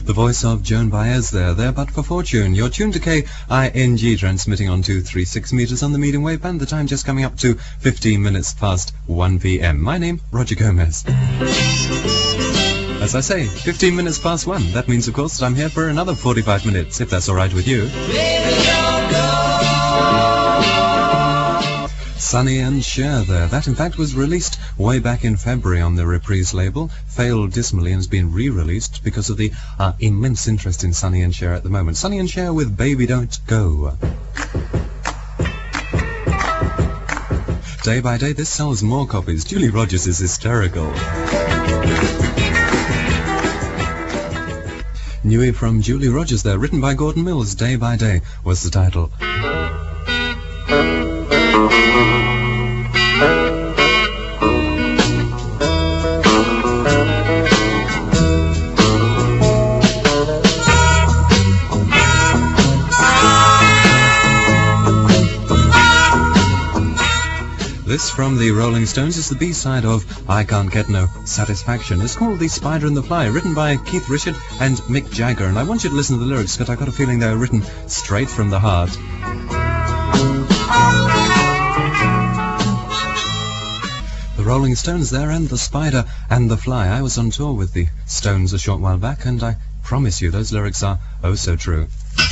The voice of Joan Baez there but for Fortune. You're tuned to KING, transmitting on 236 meters on the medium wave band. The time just coming up to 15 minutes past 1 p.m. My name, Roger Gomez. As I say, 15 minutes past 1. That means, of course, that I'm here for another 45 minutes, if that's all right with you. Baby, don't go. Sonny and Cher there. That, in fact, was released way back in February on the Reprise label. Failed dismally and has been re-released because of the immense interest in Sonny and Cher at the moment. Sonny and Cher with Baby Don't Go. Day by day, this sells more copies. Julie Rogers is hysterical. Newie from Julie Rogers there, written by Gordon Mills. Day by Day was the title. This from the Rolling Stones is the B-side of I Can't Get No Satisfaction. It's called The Spider and the Fly, written by Keith Richard and Mick Jagger. And I want you to listen to the lyrics because I got a feeling they were written straight from the heart. The Rolling Stones there and The Spider and the Fly. I was on tour with the Stones a short while back, and I promise you those lyrics are oh so true.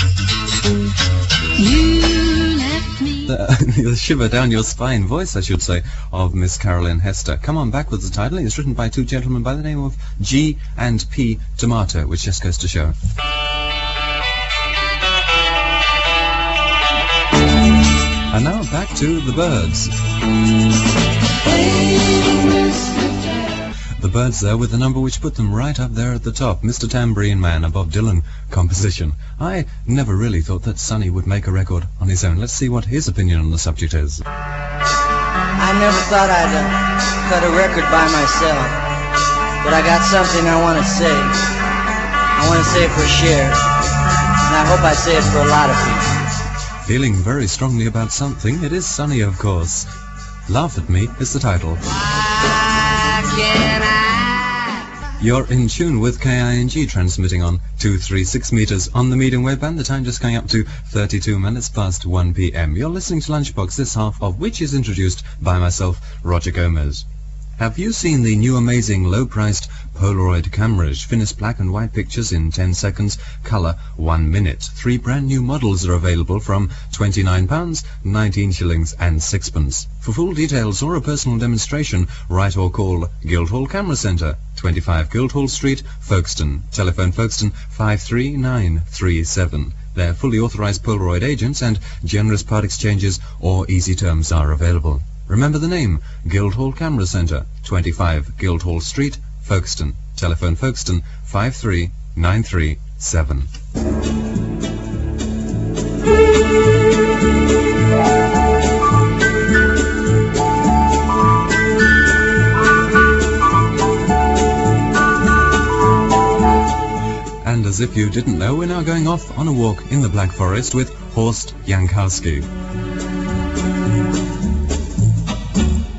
The shiver down your spine voice, I should say, of Miss Carolyn Hester. Come On Back was the title. It's written by two gentlemen by the name of G and P Tomato, which just goes to show. And now back to the Byrds. The Byrds there with the number which put them right up there at the top, Mr. Tambourine Man, a Bob Dylan composition. I never really thought that Sonny would make a record on his own. Let's see what his opinion on the subject is. I never thought I'd cut a record by myself, but I got something I want to say. I want to say it for Cher, and I hope I say it for a lot of people. Feeling very strongly about something, it is Sonny, of course. Laugh at Me is the title. You're in tune with KING, transmitting on 236 meters on the medium wave band. The time just going up to 32 minutes past 1 p.m. You're listening to Lunchbox, this half of which is introduced by myself, Roger Gomez. Have you seen the new amazing low-priced Polaroid cameras? Finished black and white pictures in 10 seconds, colour 1 minute. 3 brand new models are available from £29, 19 shillings and 6pence. For full details or a personal demonstration, write or call Guildhall Camera Centre, 25 Guildhall Street, Folkestone. Telephone Folkestone 53937. They're fully authorised Polaroid agents, and generous part exchanges or easy terms are available. Remember the name, Guildhall Camera Centre, 25 Guildhall Street, Folkestone. Telephone Folkestone 53937. And as if you didn't know, we're now going off on a walk in the Black Forest with Horst Jankowski.